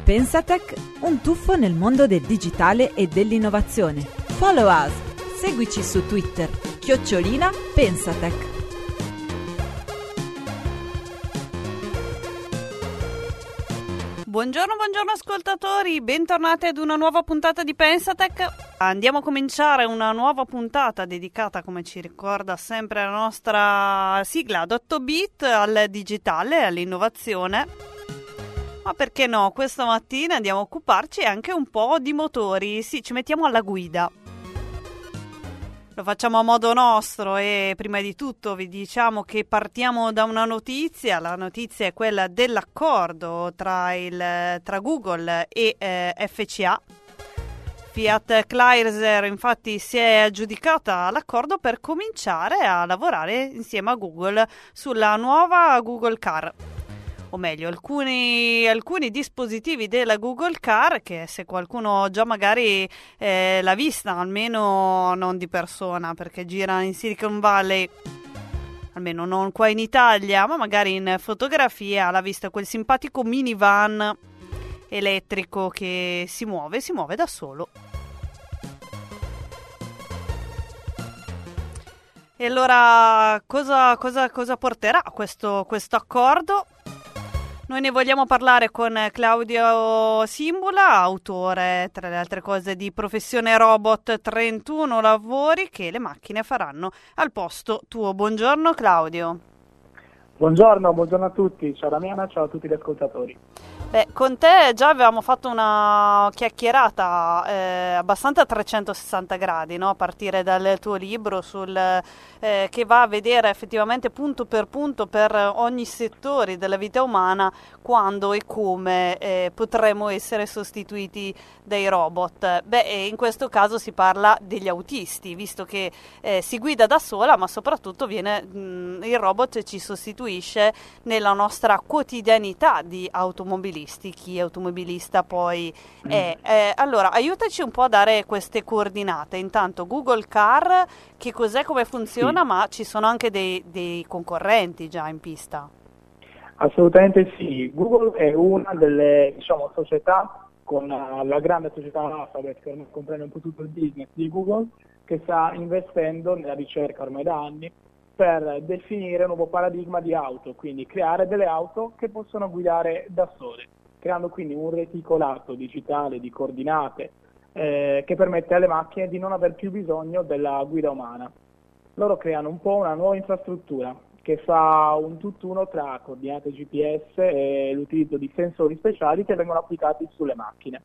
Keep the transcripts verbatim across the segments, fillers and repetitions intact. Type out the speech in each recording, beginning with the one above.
Pensatech, un tuffo nel mondo del digitale e dell'innovazione. Follow us, seguici su Twitter, chiocciolina Pensatech. Buongiorno, buongiorno ascoltatori, bentornati ad una nuova puntata di Pensatech. Andiamo a cominciare una nuova puntata dedicata, come ci ricorda sempre la nostra sigla, ad otto bit, al digitale e all'innovazione. Ma perché no, questa mattina andiamo a occuparci anche un po' di motori, sì, ci mettiamo alla guida. Lo facciamo a modo nostro e prima di tutto vi diciamo che partiamo da una notizia. La notizia è quella dell'accordo tra, il, tra Google e eh, F C A. Fiat Chrysler infatti si è aggiudicata l'accordo per cominciare a lavorare insieme a Google sulla nuova Google Car. O meglio, alcuni, alcuni dispositivi della Google Car che se qualcuno già magari eh, l'ha vista, almeno non di persona, perché gira in Silicon Valley, almeno non qua in Italia, ma magari in fotografia, l'ha visto quel simpatico minivan elettrico che si muove, si muove da solo. E allora cosa, cosa, cosa porterà questo, questo accordo? Noi ne vogliamo parlare con Claudio Simbula, autore, tra le altre cose, di Professione Robot, trentuno lavori che le macchine faranno al posto tuo. Buongiorno Claudio. Buongiorno, buongiorno a tutti, ciao Damiana, ciao a tutti gli ascoltatori. Beh, con te già avevamo fatto una chiacchierata eh, abbastanza a trecentosessanta gradi, no? A partire dal tuo libro sul, eh, che va a vedere effettivamente punto per punto per ogni settore della vita umana quando e come eh, potremo essere sostituiti dai robot. Beh, in questo caso si parla degli autisti, visto che eh, si guida da sola, ma soprattutto viene, mh, il robot ci sostituisce nella nostra quotidianità di automobilismo. Chi è automobilista poi è. Eh, allora, aiutaci un po' a dare queste coordinate. Intanto Google Car, che cos'è, come funziona, sì. Ma ci sono anche dei, dei concorrenti già in pista. Assolutamente sì. Google è una delle, diciamo, società con la grande società Alphabet, che ormai comprende un po' tutto il business di Google, che sta investendo nella ricerca ormai da anni per definire un nuovo paradigma di auto, quindi creare delle auto che possono guidare da sole, creando quindi un reticolato digitale di coordinate eh, che permette alle macchine di non aver più bisogno della guida umana. Loro creano un po' una nuova infrastruttura che fa un tutt'uno tra coordinate G P S e l'utilizzo di sensori speciali che vengono applicati sulle macchine.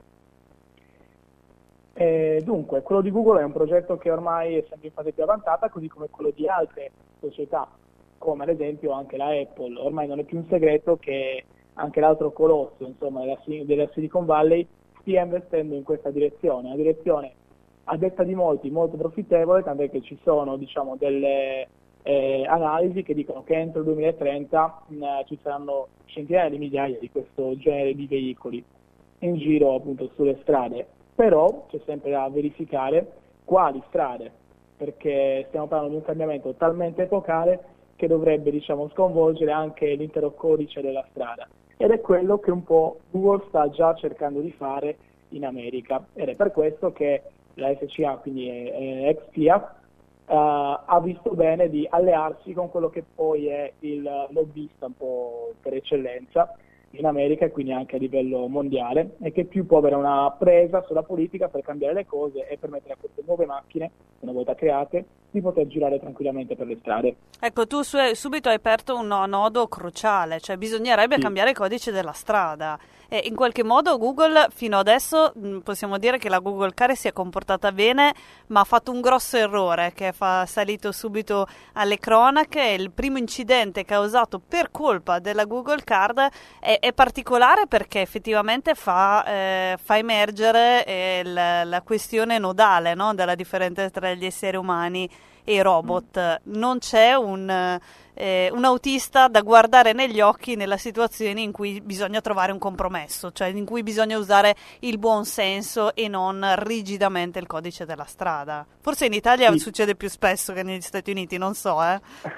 E dunque, quello di Google è un progetto che ormai è sempre in fase più avanzata, così come quello di altre società, come ad esempio anche la Apple. Ormai non è più un segreto che anche l'altro colosso, insomma, della, della Silicon Valley stia investendo in questa direzione, una direzione a detta di molti molto profittevole, tant'è che ci sono, diciamo, delle eh, analisi che dicono che entro il duemilatrenta mh, ci saranno centinaia di migliaia di questo genere di veicoli in giro appunto sulle strade. Però c'è sempre da verificare quali strade, perché stiamo parlando di un cambiamento talmente epocale che dovrebbe, diciamo, sconvolgere anche l'intero codice della strada. Ed è quello che un po' Google sta già cercando di fare in America. Ed è per questo che la F C A, quindi eh, ex Fiat, uh, ha visto bene di allearsi con quello che poi è il lobbista un po' per eccellenza in America e quindi anche a livello mondiale, e che più può avere una presa sulla politica per cambiare le cose e permettere a queste nuove macchine, una volta create, di poter girare tranquillamente per le strade. Ecco, tu su- subito hai aperto un nodo cruciale, cioè bisognerebbe sì. cambiare il codice della strada. E in qualche modo Google fino adesso mh, possiamo dire che la Google Car si è comportata bene, ma ha fatto un grosso errore che è salito subito alle cronache. Il primo incidente causato per colpa della Google Car è, è particolare perché effettivamente fa, eh, fa emergere eh, la, la questione nodale, no? Della differenza tra gli esseri umani e i robot. Non c'è un eh, un autista da guardare negli occhi nella situazione in cui bisogna trovare un compromesso, cioè in cui bisogna usare il buon senso e non rigidamente il codice della strada. Forse in Italia Sì. succede più spesso che negli Stati Uniti, non so, eh.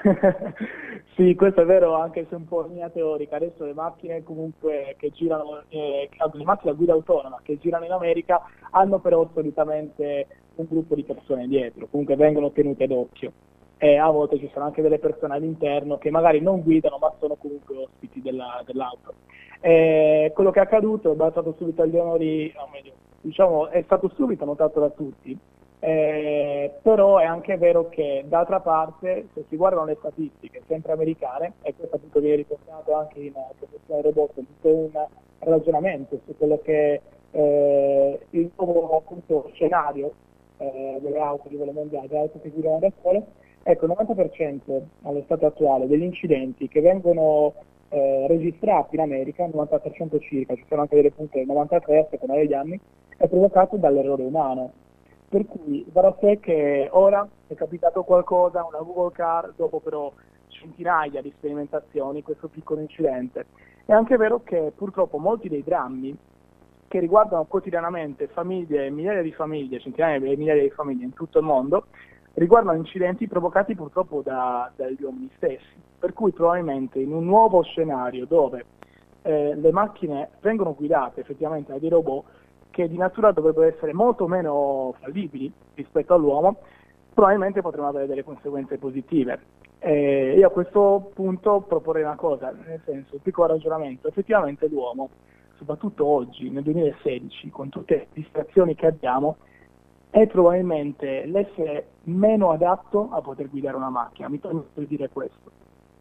Sì, questo è vero, anche se un po' in linea teorica. Adesso le macchine comunque che girano, eh, le macchine a guida autonoma che girano in America hanno però solitamente un gruppo di persone dietro, comunque vengono tenute d'occhio. E a volte ci sono anche delle persone all'interno che magari non guidano ma sono comunque ospiti della, dell'auto. E quello che è accaduto è bastato subito agli onori, o meglio, diciamo, è stato subito notato da tutti. Eh, però è anche vero che d'altra parte, se si guardano le statistiche sempre americane, e questo appunto viene riportato anche in Professione Robot, tutto un ragionamento su quello che è eh, il nuovo appunto scenario eh, delle auto a livello mondiale, delle auto che guidano da sole, ecco, il novanta per cento allo stato attuale degli incidenti che vengono eh, registrati in America, il novanta per cento circa, ci sono anche delle punte del novantatré per cento a seconda degli anni, è provocato dall'errore umano. Per cui va da sé che ora è capitato qualcosa, una Google Car, dopo però centinaia di sperimentazioni, questo piccolo incidente. È anche vero che purtroppo molti dei drammi che riguardano quotidianamente famiglie, migliaia di famiglie, centinaia di migliaia di famiglie in tutto il mondo, riguardano incidenti provocati purtroppo da, dagli uomini stessi. Per cui probabilmente in un nuovo scenario dove eh, le macchine vengono guidate effettivamente da dei robot, che di natura dovrebbero essere molto meno fallibili rispetto all'uomo, probabilmente potremo avere delle conseguenze positive. E io a questo punto proporrei una cosa, nel senso, un piccolo ragionamento, effettivamente l'uomo, soprattutto oggi, nel duemilasedici, con tutte le distrazioni che abbiamo, è probabilmente l'essere meno adatto a poter guidare una macchina, mi permetto di dire questo.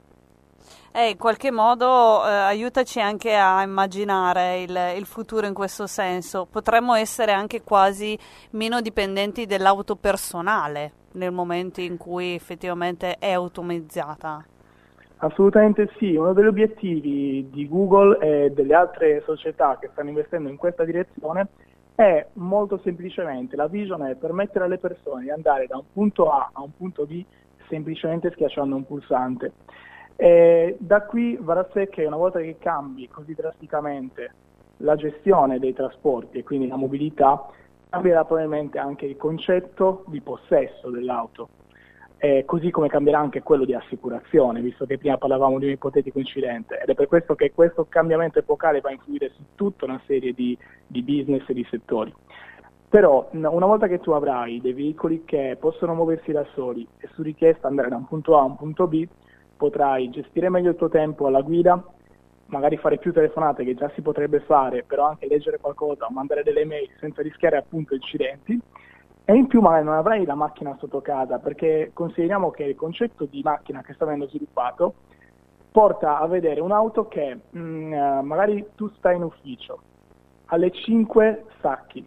E in qualche modo eh, aiutaci anche a immaginare il, il futuro in questo senso. Potremmo essere anche quasi meno dipendenti dell'auto personale nel momento in cui effettivamente è automatizzata. Assolutamente sì, uno degli obiettivi di Google e delle altre società che stanno investendo in questa direzione è molto semplicemente, la vision è permettere alle persone di andare da un punto A a un punto B semplicemente schiacciando un pulsante. E da qui va da sé che una volta che cambi così drasticamente la gestione dei trasporti e quindi la mobilità, cambierà probabilmente anche il concetto di possesso dell'auto, eh, così come cambierà anche quello di assicurazione, visto che prima parlavamo di un ipotetico incidente, ed è per questo che questo cambiamento epocale va a influire su tutta una serie di, di business e di settori. Però una volta che tu avrai dei veicoli che possono muoversi da soli e su richiesta andare da un punto A a un punto B, potrai gestire meglio il tuo tempo alla guida, magari fare più telefonate che già si potrebbe fare, però anche leggere qualcosa o mandare delle mail senza rischiare appunto incidenti, e in più magari non avrai la macchina sotto casa, perché consideriamo che il concetto di macchina che sta venendo sviluppato porta a vedere un'auto che mh, magari tu stai in ufficio, alle cinque stacchi,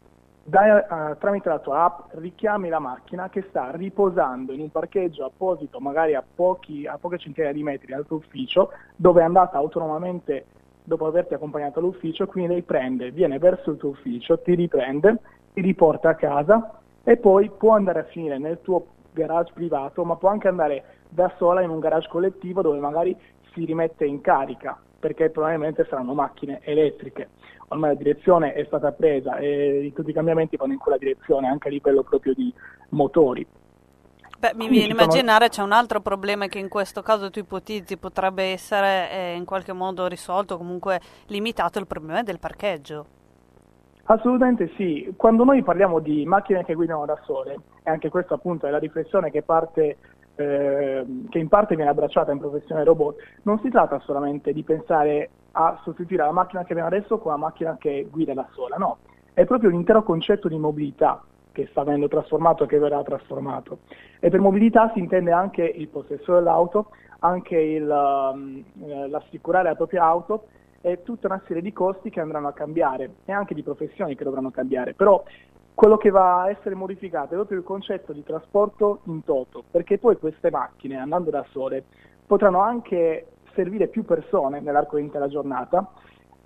dai, uh, tramite la tua app richiami la macchina che sta riposando in un parcheggio apposito, magari a, pochi, a poche centinaia di metri dal tuo ufficio, dove è andata autonomamente dopo averti accompagnato all'ufficio, quindi lei prende, viene verso il tuo ufficio, ti riprende, ti riporta a casa e poi può andare a finire nel tuo garage privato, ma può anche andare da sola in un garage collettivo dove magari si rimette in carica, perché probabilmente saranno macchine elettriche. Ormai la direzione è stata presa e tutti i cambiamenti vanno in quella direzione anche a livello proprio di motori. Beh, mi viene a immaginare c'è un altro problema che in questo caso tu ipotizzi potrebbe essere eh, in qualche modo risolto, comunque limitato, il problema del parcheggio. Assolutamente sì, quando noi parliamo di macchine che guidano da sole, e anche questa appunto è la riflessione che parte eh, che in parte viene abbracciata in Professione Robot, non si tratta solamente di pensare a sostituire la macchina che abbiamo adesso con la macchina che guida da sola, no, è proprio l'intero concetto di mobilità che sta venendo trasformato e che verrà trasformato. E per mobilità si intende anche il possesso dell'auto, anche il, um, l'assicurare la propria auto e tutta una serie di costi che andranno a cambiare e anche di professioni che dovranno cambiare. Però quello che va a essere modificato è proprio il concetto di trasporto in toto, perché poi queste macchine, andando da sole, potranno anche servire più persone nell'arco dell'intera giornata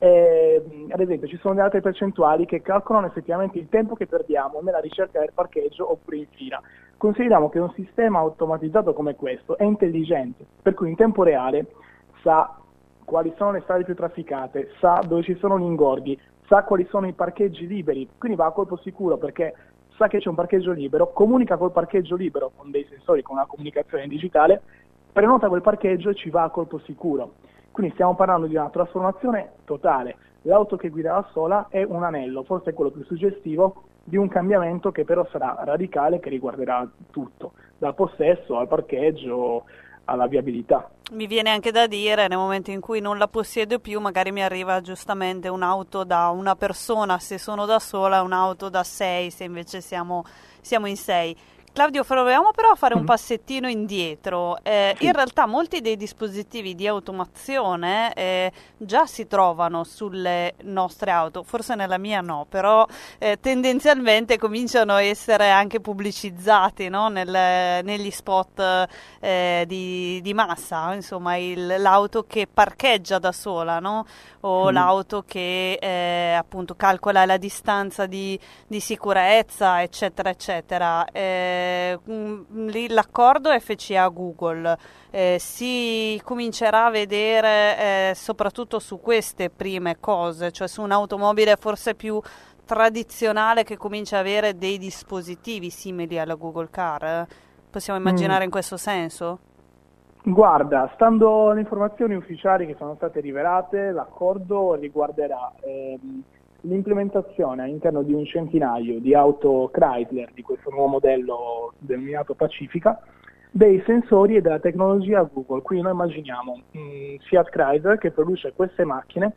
Eh, ad esempio ci sono delle altre percentuali che calcolano effettivamente il tempo che perdiamo nella ricerca del parcheggio oppure in fila. Consideriamo che un sistema automatizzato come questo è intelligente, per cui in tempo reale sa quali sono le strade più trafficate, sa dove ci sono gli ingorghi, sa quali sono i parcheggi liberi, quindi va a colpo sicuro perché sa che c'è un parcheggio libero, comunica col parcheggio libero con dei sensori, con una comunicazione digitale, prenota quel parcheggio e ci va a colpo sicuro. Quindi stiamo parlando di una trasformazione totale. L'auto che guida da sola è un anello, forse è quello più suggestivo, di un cambiamento che però sarà radicale, che riguarderà tutto, dal possesso al parcheggio alla viabilità. Mi viene anche da dire, nel momento in cui non la possiedo più, magari mi arriva giustamente un'auto da una persona se sono da sola, un'auto da sei se invece siamo, siamo in sei. Claudio, proviamo però a fare un passettino indietro. Eh, sì. In realtà molti dei dispositivi di automazione eh, già si trovano sulle nostre auto, forse nella mia no, però eh, tendenzialmente cominciano a essere anche pubblicizzati, no? Nel, negli spot eh, di, di massa, insomma il, l'auto che parcheggia da sola, no? O mm. l'auto che eh, appunto calcola la distanza di, di sicurezza, eccetera, eccetera. Eh, lì l'accordo F C A Google eh, si comincerà a vedere eh, soprattutto su queste prime cose, cioè su un'automobile forse più tradizionale che comincia a avere dei dispositivi simili alla Google Car. Possiamo immaginare mm. in questo senso? Guarda, stando alle informazioni ufficiali che sono state rivelate, l'accordo riguarderà ehm, l'implementazione all'interno di un centinaio di auto Chrysler di questo nuovo modello denominato Pacifica dei sensori e della tecnologia Google. Qui noi immaginiamo mh, Fiat Chrysler che produce queste macchine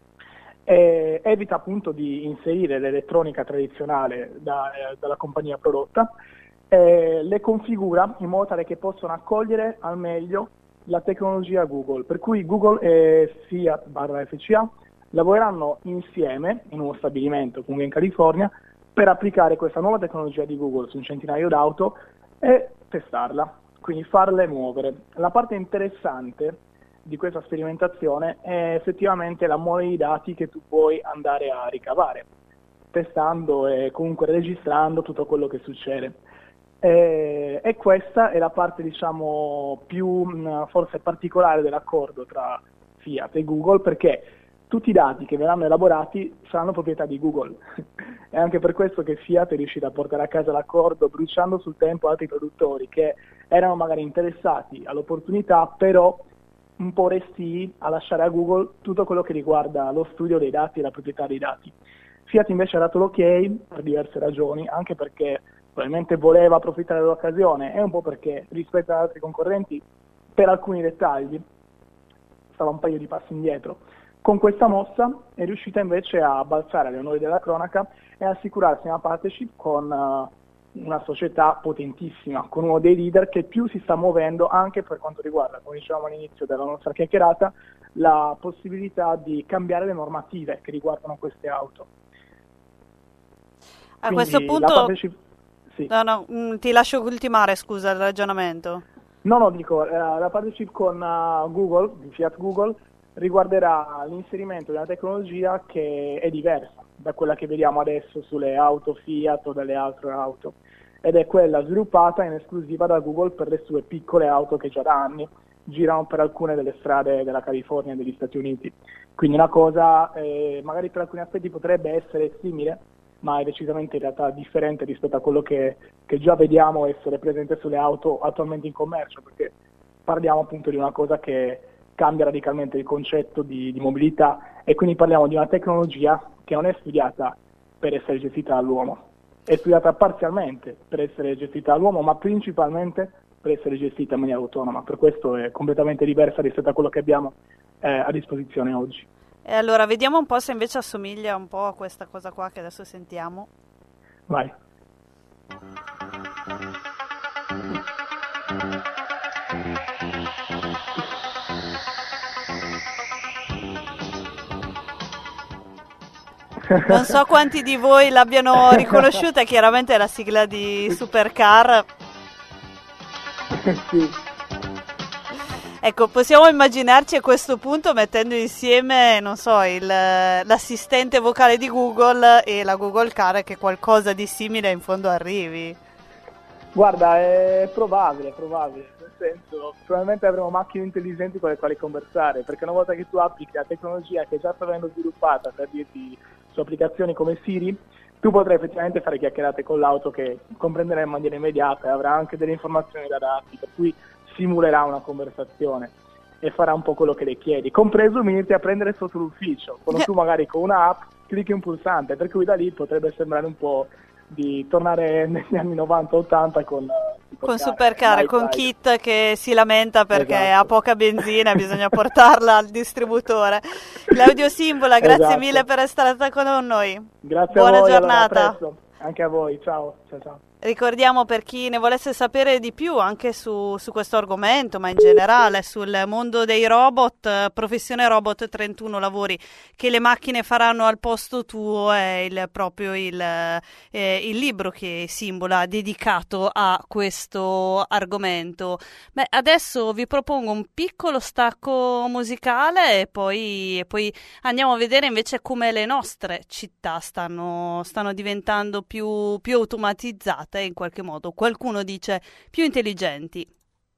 e evita appunto di inserire l'elettronica tradizionale da, eh, dalla compagnia prodotta, eh, le configura in modo tale che possano accogliere al meglio la tecnologia Google, per cui Google e Fiat barra F C A lavoreranno insieme in uno stabilimento comunque in California per applicare questa nuova tecnologia di Google su un centinaio d'auto e testarla, quindi farle muovere. La parte interessante di questa sperimentazione è effettivamente la mole di dati che tu puoi andare a ricavare, testando e comunque registrando tutto quello che succede. E, e questa è la parte diciamo più forse particolare dell'accordo tra Fiat e Google, perché tutti i dati che verranno elaborati saranno proprietà di Google. È anche per questo che Fiat è riuscita a portare a casa l'accordo bruciando sul tempo altri produttori che erano magari interessati all'opportunità, però un po' restii a lasciare a Google tutto quello che riguarda lo studio dei dati e la proprietà dei dati. Fiat invece ha dato l'ok per diverse ragioni, anche perché probabilmente voleva approfittare dell'occasione e un po' perché rispetto ad altri concorrenti per alcuni dettagli stava un paio di passi indietro. Con questa mossa è riuscita invece a balzare agli onori della cronaca e assicurarsi una partnership con uh, una società potentissima, con uno dei leader che più si sta muovendo anche per quanto riguarda, come dicevamo all'inizio della nostra chiacchierata, la possibilità di cambiare le normative che riguardano queste auto. A Quindi questo punto, partnership... sì. no, no, mh, ti lascio ultimare, scusa, il ragionamento. No, no, dico, uh, la partnership con uh, Google, di Fiat Google, riguarderà l'inserimento di una tecnologia che è diversa da quella che vediamo adesso sulle auto Fiat o dalle altre auto, ed è quella sviluppata in esclusiva da Google per le sue piccole auto che già da anni girano per alcune delle strade della California e degli Stati Uniti. Quindi una cosa eh, magari per alcuni aspetti potrebbe essere simile, ma è decisamente in realtà differente rispetto a quello che, che già vediamo essere presente sulle auto attualmente in commercio, perché parliamo appunto di una cosa che cambia radicalmente il concetto di, di mobilità, e quindi parliamo di una tecnologia che non è studiata per essere gestita dall'uomo, è studiata parzialmente per essere gestita dall'uomo, ma principalmente per essere gestita in maniera autonoma. Per questo è completamente diversa rispetto a quello che abbiamo eh, a disposizione oggi. E allora vediamo un po' se invece assomiglia un po' a questa cosa qua che adesso sentiamo. Vai. Non so quanti di voi l'abbiano riconosciuta, chiaramente è la sigla di Supercar. Sì. Ecco, possiamo immaginarci a questo punto mettendo insieme, non so, il, l'assistente vocale di Google e la Google Car, che qualcosa di simile in fondo arrivi. Guarda, è probabile, è probabile, nel senso, probabilmente avremo macchine intelligenti con le quali conversare, perché una volta che tu applichi la tecnologia che già sta venendo sviluppata per dirti su applicazioni come Siri, tu potrai effettivamente fare chiacchierate con l'auto che comprenderà in maniera immediata e avrà anche delle informazioni da darti, per cui simulerà una conversazione e farà un po' quello che le chiedi, compreso venirti a prendere sotto l'ufficio, quando tu magari con un'app clicchi un pulsante, per cui da lì potrebbe sembrare un po' di tornare negli anni novanta ottanta con con Supercar, con Kit che si lamenta perché esatto. ha poca benzina e bisogna portarla al distributore. Claudio Simbola, grazie esatto. mille per essere stata con noi. Grazie Buona a voi, giornata. Allora, a presto. Anche a voi, ciao, ciao, ciao. Ricordiamo, per chi ne volesse sapere di più anche su, su questo argomento, ma in generale sul mondo dei robot, Professione Robot, trentuno lavori che le macchine faranno al posto tuo, è il, proprio il, eh, il libro che Simbola ha dedicato a questo argomento. Beh, adesso vi propongo un piccolo stacco musicale e poi, e poi andiamo a vedere invece come le nostre città stanno, stanno diventando più, più automatizzate, in qualche modo, qualcuno dice più intelligenti.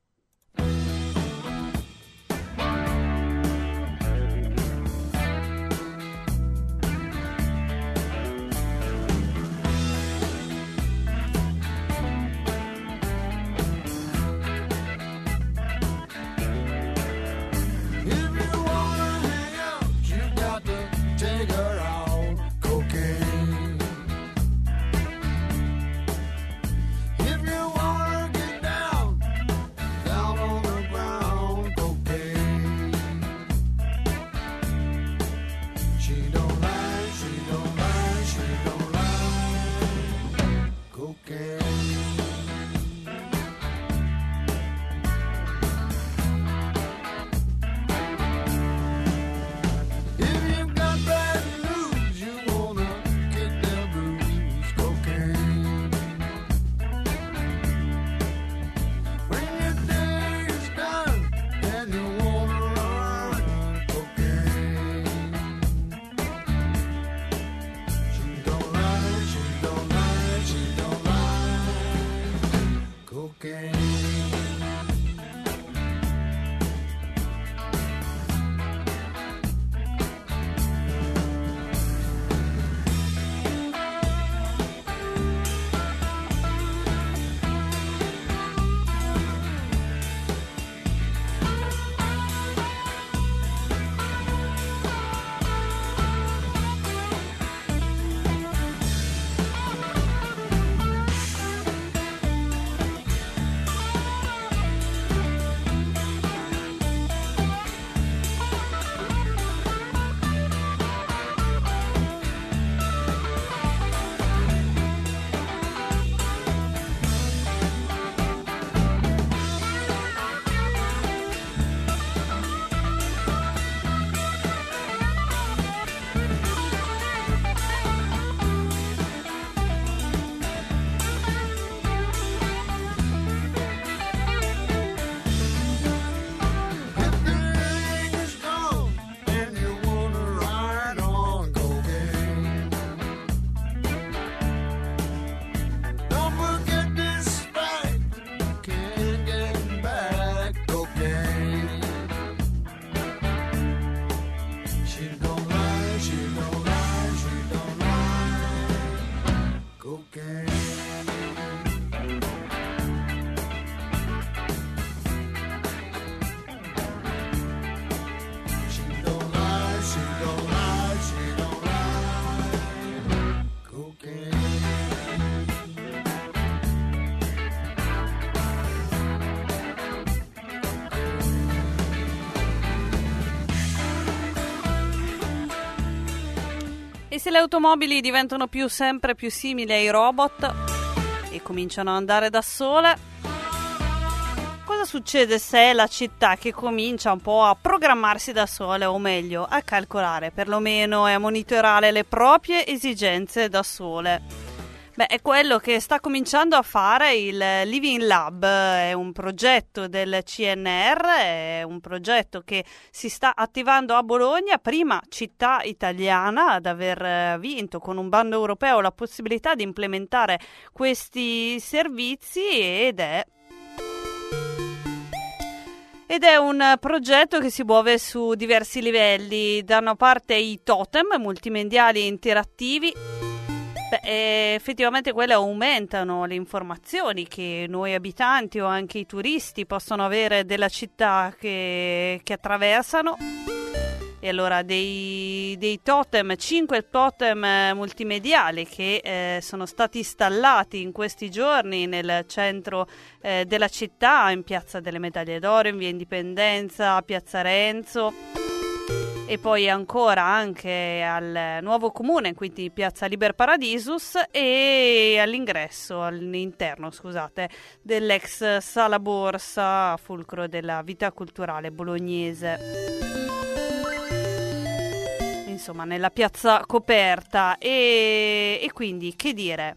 E se le automobili diventano più sempre più simili ai robot e cominciano ad andare da sole, cosa succede se è la città che comincia un po' a programmarsi da sola, o meglio, a calcolare perlomeno e a monitorare le proprie esigenze da sole? Beh, è quello che sta cominciando a fare il Living Lab, è un progetto del C N R, è un progetto che si sta attivando a Bologna, prima città italiana ad aver vinto con un bando europeo la possibilità di implementare questi servizi ed è Ed è un progetto che si muove su diversi livelli. Da una parte i totem multimediali interattivi. Beh, effettivamente quelle aumentano le informazioni che noi abitanti o anche i turisti possono avere della città che, che attraversano. E allora dei, dei totem, cinque totem multimediali che eh, sono stati installati in questi giorni nel centro eh, della città, in Piazza delle Medaglie d'Oro, in Via Indipendenza, a Piazza Renzo e poi ancora anche al nuovo comune, quindi Piazza Liber Paradisus, e all'ingresso, all'interno, scusate, dell'ex Sala Borsa, fulcro della vita culturale bolognese. Insomma, nella piazza coperta e, e quindi che dire.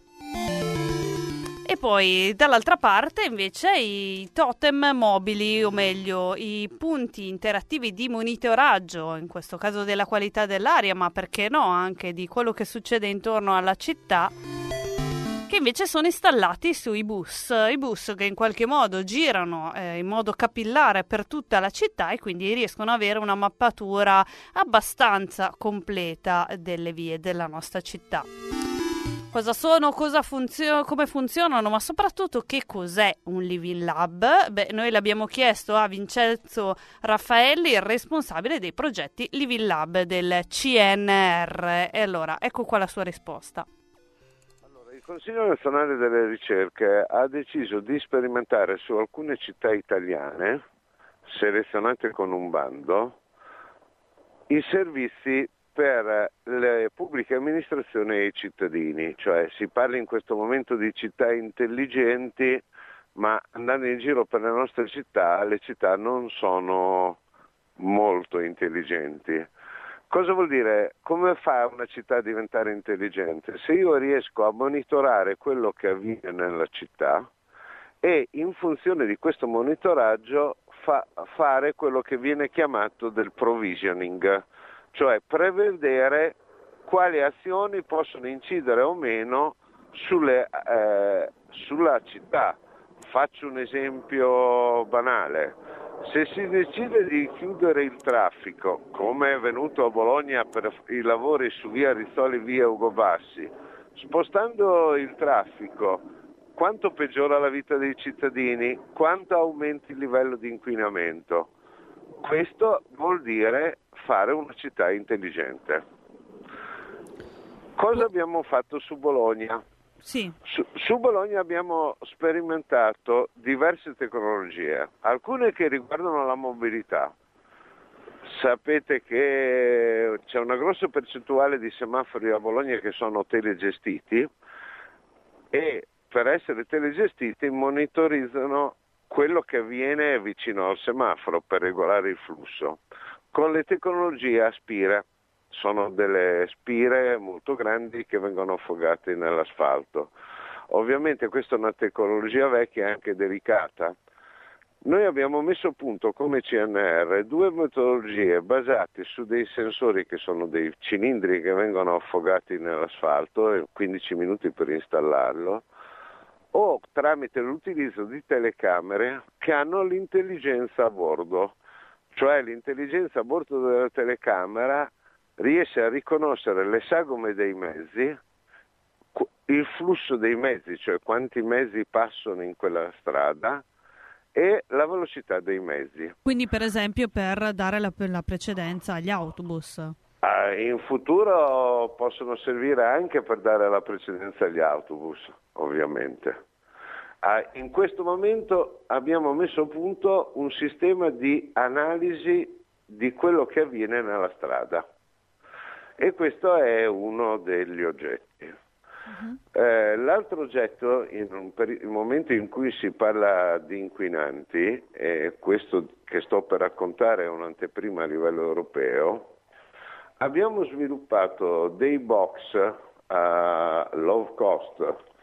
E poi dall'altra parte invece i totem mobili, o meglio i punti interattivi di monitoraggio, in questo caso della qualità dell'aria, ma perché no anche di quello che succede intorno alla città, che invece sono installati sui bus, i bus che in qualche modo girano eh, in modo capillare per tutta la città e quindi riescono ad avere una mappatura abbastanza completa delle vie della nostra città. Cosa sono, cosa funzio- come funzionano, ma soprattutto che cos'è un Living Lab? Beh, noi l'abbiamo chiesto a Vincenzo Raffaelli, il responsabile dei progetti Living Lab del C N R. E allora, ecco qua la sua risposta. Il Consiglio Nazionale delle Ricerche ha deciso di sperimentare su alcune città italiane, selezionate con un bando, i servizi per le pubbliche amministrazioni e i cittadini, cioè si parla in questo momento di città intelligenti, ma andando in giro per le nostre città, le città non sono molto intelligenti. Cosa vuol dire? Come fa una città a diventare intelligente? Se io riesco a monitorare quello che avviene nella città e in funzione di questo monitoraggio fa, fare quello che viene chiamato del provisioning, cioè prevedere quali azioni possono incidere o meno sulle, eh, sulla città. Faccio un esempio banale. Se si decide di chiudere il traffico, come è avvenuto a Bologna per i lavori su via Rizzoli, via Ugo Bassi, spostando il traffico, quanto peggiora la vita dei cittadini, quanto aumenta il livello di inquinamento? Questo vuol dire fare una città intelligente. Cosa abbiamo fatto su Bologna? Sì. Su, su Bologna abbiamo sperimentato diverse tecnologie, alcune che riguardano la mobilità. Sapete che c'è una grossa percentuale di semafori a Bologna che sono telegestiti e per essere telegestiti monitorizzano quello che avviene vicino al semaforo per regolare il flusso. Con le tecnologie a spire. Sono delle spire molto grandi che vengono affogate nell'asfalto. Ovviamente questa è una tecnologia vecchia e anche delicata. Noi abbiamo messo a punto come C N R due metodologie basate su dei sensori che sono dei cilindri che vengono affogati nell'asfalto e quindici minuti per installarlo, o tramite l'utilizzo di telecamere che hanno l'intelligenza a bordo, cioè l'intelligenza a bordo della telecamera riesce a riconoscere le sagome dei mezzi, il flusso dei mezzi, cioè quanti mezzi passano in quella strada e la velocità dei mezzi. Quindi per esempio per dare la, la precedenza agli autobus? Ah, in futuro possono servire anche per dare la precedenza agli autobus, ovviamente. Ah, in questo momento abbiamo messo a punto un sistema di analisi di quello che avviene nella strada. E questo è uno degli oggetti. Uh-huh. Eh, l'altro oggetto, in un per il momento in cui si parla di inquinanti, e questo che sto per raccontare è un'anteprima a livello europeo, abbiamo sviluppato dei box a low cost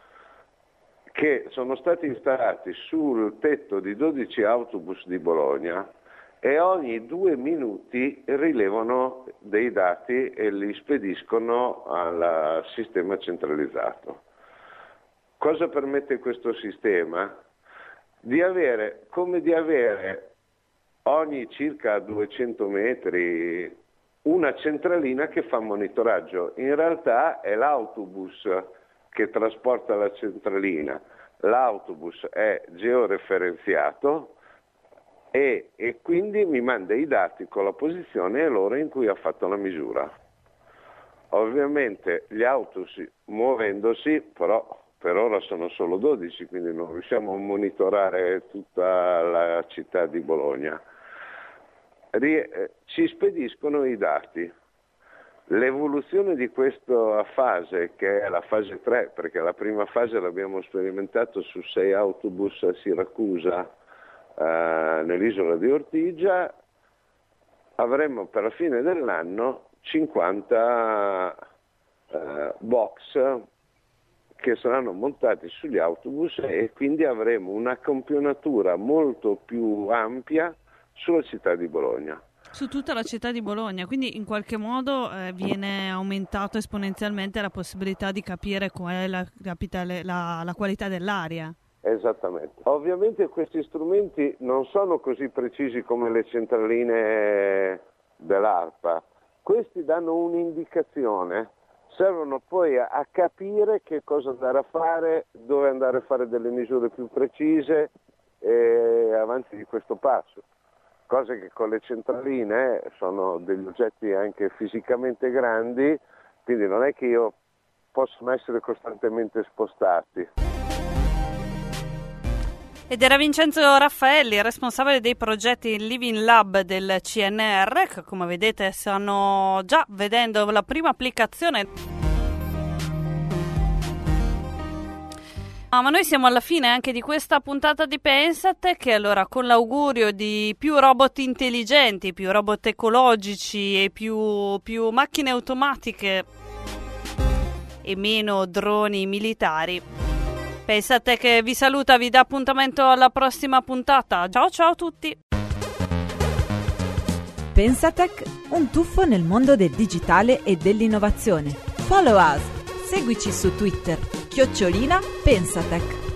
che sono stati installati sul tetto di dodici autobus di Bologna e ogni due minuti rilevano dei dati e li spediscono al sistema centralizzato. Cosa permette questo sistema? Di avere, come di avere ogni circa duecento metri una centralina che fa monitoraggio. In realtà è l'autobus che trasporta la centralina, l'autobus è georeferenziato e, e quindi mi manda i dati con la posizione e l'ora in cui ha fatto la misura. Ovviamente gli autobus muovendosi, però per ora sono solo dodici, quindi non riusciamo a monitorare tutta la città di Bologna. Rie- ci spediscono i dati. L'evoluzione di questa fase, che è la fase tre, perché la prima fase l'abbiamo sperimentato su sei autobus a Siracusa, eh, nell'isola di Ortigia, avremo per la fine dell'anno cinquanta eh, box che saranno montati sugli autobus e quindi avremo una campionatura molto più ampia sulla città di Bologna. Su tutta la città di Bologna, quindi in qualche modo eh, viene aumentato esponenzialmente la possibilità di capire qual è la, capitale, la, la qualità dell'aria. Esattamente. Ovviamente questi strumenti non sono così precisi come le centraline dell'ARPA. Questi danno un'indicazione, servono poi a, a capire che cosa andare a fare, dove andare a fare delle misure più precise e avanti di questo passo. Cose che con le centraline sono degli oggetti anche fisicamente grandi, quindi non è che io possono essere costantemente spostati. Ed era Vincenzo Raffaelli, responsabile dei progetti Living Lab del C N R, che come vedete stanno già vedendo la prima applicazione. Ah, ma noi siamo alla fine anche di questa puntata di Pensatech, che allora con l'augurio di più robot intelligenti, più robot ecologici e più, più macchine automatiche e meno droni militari. Pensatech vi saluta, vi dà appuntamento alla prossima puntata. Ciao ciao a tutti! Pensatech, un tuffo nel mondo del digitale e dell'innovazione. Follow us! Seguici su Twitter, chiocciolina Pensatech.